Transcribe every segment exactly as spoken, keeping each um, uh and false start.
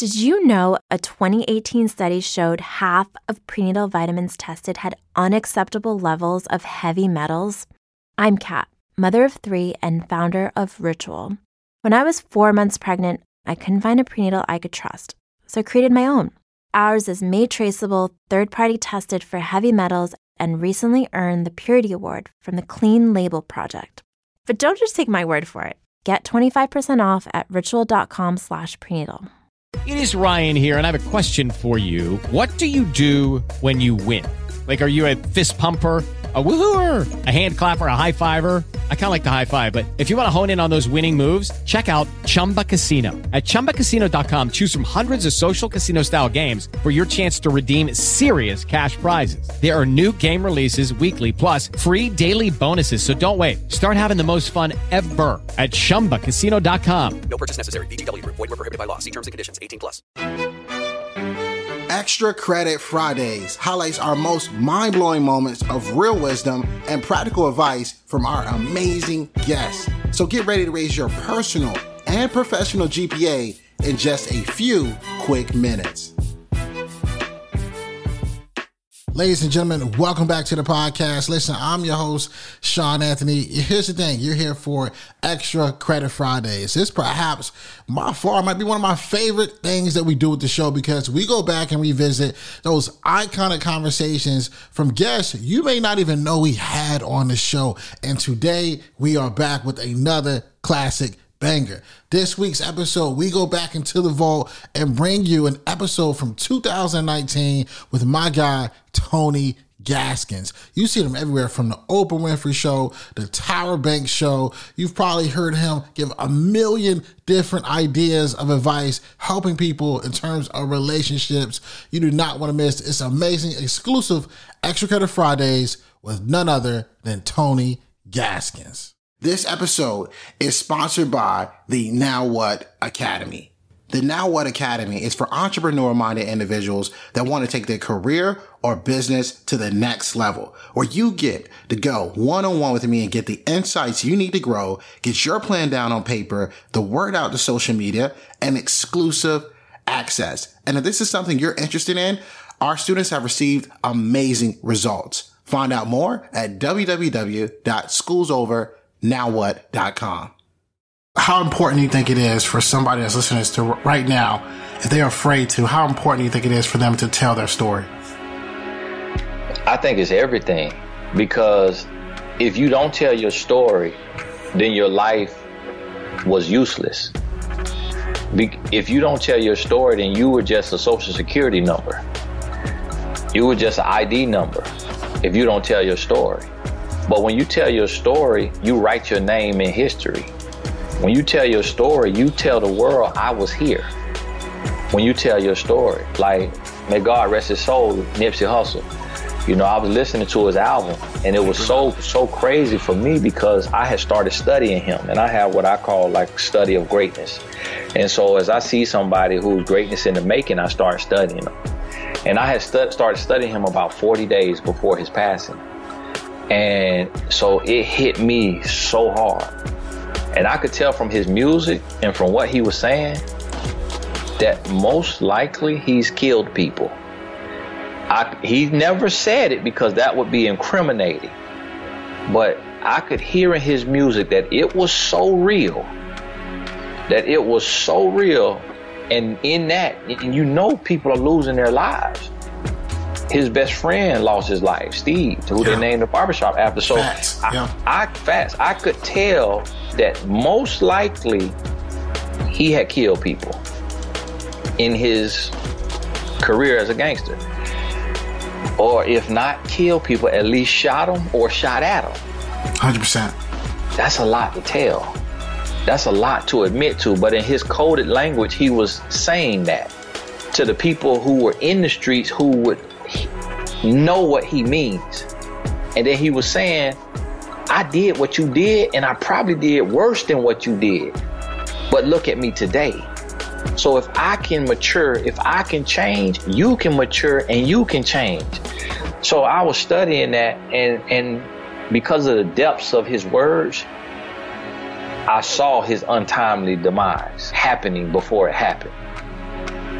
Did you know a twenty eighteen study showed half of prenatal vitamins tested had unacceptable levels of heavy metals? I'm Kat, mother of three and founder of Ritual. When I was four months pregnant, I couldn't find a prenatal I could trust, so I created my own. Ours is made traceable, third-party tested for heavy metals, and recently earned the Purity Award from the Clean Label Project. But don't just take my word for it. Get twenty-five percent off at ritual.com slash prenatal. It is Ryan here, and I have a question for you. What do you do when you win? Like, are you a fist pumper, a woohooer, a hand clapper, a high fiver? I kind of like the high five, but if you want to hone in on those winning moves, check out Chumba Casino. At chumba casino dot com, choose from hundreds of social casino-style games for your chance to redeem serious cash prizes. There are new game releases weekly, plus free daily bonuses, so don't wait. Start having the most fun ever at chumba casino dot com. No purchase necessary. V G W Group. Void where prohibited by law. See terms and conditions. eighteen plus. Extra Credit Fridays highlights our most mind-blowing moments of real wisdom and practical advice from our amazing guests. So get ready to raise your personal and professional G P A in just a few quick minutes. Ladies and gentlemen, welcome back to the podcast. Listen, I'm your host, Sean Anthony. Here's the thing. You're here for Extra Credit Fridays. This perhaps, by far, might be one of my favorite things that we do with the show because we go back and revisit those iconic conversations from guests you may not even know we had on the show. And today, we are back with another classic banger. This week's episode, we go back into the vault and bring you an episode from two thousand nineteen with my guy, Tony Gaskins. You see him everywhere from the Oprah Winfrey Show, the Tyra Banks Show. You've probably heard him give a million different ideas of advice, helping people in terms of relationships. You do not want to miss. It's amazing, exclusive Extra Credit Fridays with none other than Tony Gaskins. This episode is sponsored by the Now What Academy. The Now What Academy is for entrepreneur-minded individuals that want to take their career or business to the next level, where you get to go one-on-one with me and get the insights you need to grow, get your plan down on paper, the word out to social media, and exclusive access. And if this is something you're interested in, our students have received amazing results. Find out more at w w w dot schools over now what dot com. How important do you think it is for somebody that's listening to right now, if they're afraid to, how important do you think it is for them to tell their story? I think it's everything, because if you don't tell your story, then your life was useless. Be- if you don't tell your story, then you were just a social security number. You were just an I D number if you don't tell your story. But when you tell your story, you write your name in history. When you tell your story, you tell the world, I was here. When you tell your story, like, may God rest his soul, Nipsey Hussle. You know, I was listening to his album, and it was so, so crazy for me because I had started studying him, and I have what I call like study of greatness. And so as I see somebody who's greatness in the making, I start studying them. And I had stu- started studying him about forty days before his passing. And so it hit me so hard. And I could tell from his music and from what he was saying that most likely he's killed people. I, he never said it because that would be incriminating. But I could hear in his music that it was so real. That it was so real. And in that, and you know people are losing their lives. His best friend lost his life, Steve, who yeah. they named the barbershop after. So Facts. I, Yeah. I, facts, I could tell that most likely he had killed people in his career as a gangster. Or if not killed people, at least shot them or shot at them. one hundred percent. That's a lot to tell. That's a lot to admit to. But in his coded language, he was saying that to the people who were in the streets who would know what he means. And then he was saying, I did what you did, and I probably did worse than what you did. But look at me today. So if I can mature, if I can change, you can mature and you can change. So I was studying that, and, and because of the depths of his words, I saw his untimely demise happening before it happened.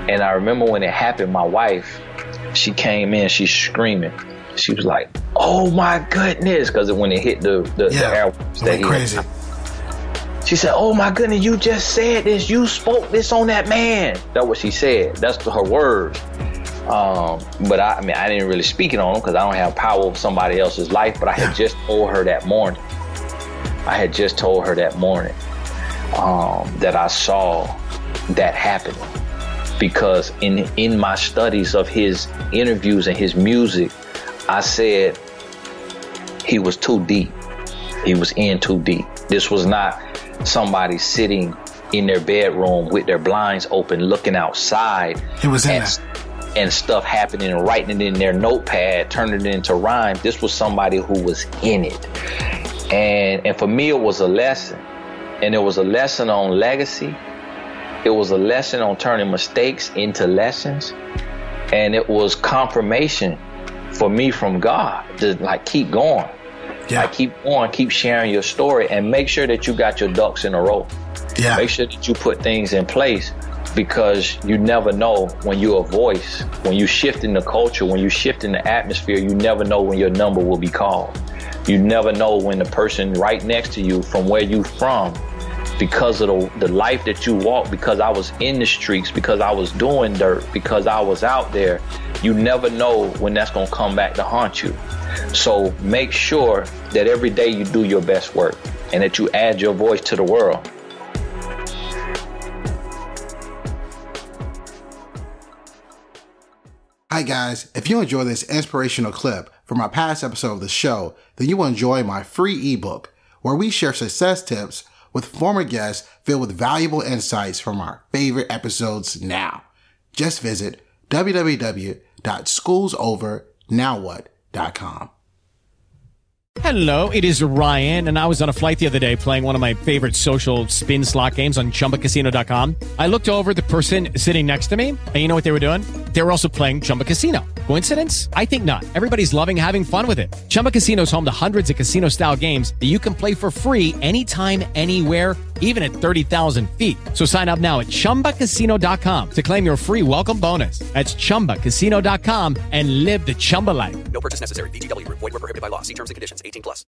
And I remember when it happened, my wife, she came in, she's screaming. She was like, "Oh my goodness," because when it hit the the, yeah, the airwaves, that went crazy. She said, "Oh my goodness, you just said this. You spoke this on that man." That's what she said. That's her words. Um, but I, I mean, I didn't really speak it on them because I don't have power over somebody else's life. But I had yeah. just told her that morning. I had just told her that morning um, that I saw that happening. Because in in my studies of his interviews and his music, I said he was too deep. He was in too deep. This was not somebody sitting in their bedroom with their blinds open, looking outside. He was in and, that. and stuff happening and writing it in their notepad, turning it into rhyme. This was somebody who was in it. And and for me, it was a lesson. And it was a lesson on legacy. It was a lesson on turning mistakes into lessons. And it was confirmation for me from God to like keep going. Yeah. Like keep going, keep sharing your story, and make sure that you got your ducks in a row. Yeah. Make sure that you put things in place, because you never know when you're a voice, when you shift in the culture, when you shift in the atmosphere, you never know when your number will be called. You never know when the person right next to you from where you from, because of the, the life that you walk, because I was in the streets, because I was doing dirt, because I was out there, you never know when that's going to come back to haunt you. So make sure that every day you do your best work and that you add your voice to the world. Hi guys, if you enjoy this inspirational clip from my past episode of the show, then you will enjoy my free ebook where we share success tips with former guests filled with valuable insights from our favorite episodes now. Just visit w w w dot schools over now what dot com. Hello, it is Ryan, and I was on a flight the other day playing one of my favorite social spin slot games on chumba casino dot com. I looked over at the person sitting next to me, and you know what they were doing? They were also playing Chumba Casino. Coincidence? I think not. Everybody's loving having fun with it. Chumba Casino is home to hundreds of casino-style games that you can play for free anytime, anywhere, even at thirty thousand feet. So sign up now at chumba casino dot com to claim your free welcome bonus. That's chumba casino dot com and live the Chumba life. No purchase necessary. V G W. Void where prohibited by law. See terms and conditions. eighteen plus.